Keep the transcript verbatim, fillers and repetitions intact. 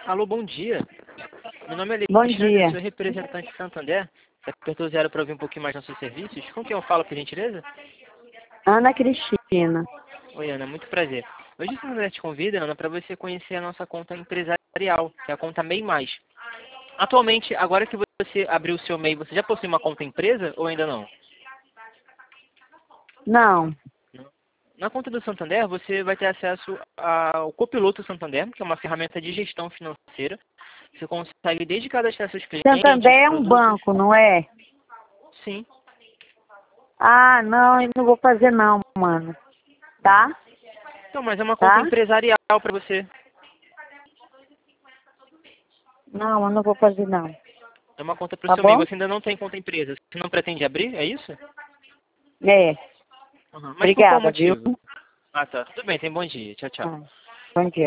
Alô, bom dia. Meu nome é Bom Alexandre, dia. sou representante de Santander. Você apertou zero para ouvir um pouquinho mais nossos serviços? Com quem eu falo, por gentileza? Ana Cristina. Oi, Ana, muito prazer. Hoje o Santander te convida, Ana, para você conhecer a nossa conta empresarial, que é a conta MEI Mais. Atualmente, agora que você abriu o seu MEI, você já possui uma conta empresa ou ainda não? Não. Na conta do Santander, você vai ter acesso ao Copiloto Santander, que é uma ferramenta de gestão financeira. Você consegue desde cadastrar seus clientes, Santander é um produtos. banco, não é? Sim. Ah, não, eu não vou fazer não, mano. Tá? Então, mas é uma conta Tá? empresarial para você. Não, eu não vou fazer não. É uma conta para o Tá seu MEI. bom? Você ainda não tem conta empresa. Você não pretende abrir? É isso? É. Uhum. Mas por qual Obrigada, viu? motivo? Ah, tá. Tudo bem. Tem bom dia. Tchau, tchau. Ah, bom dia.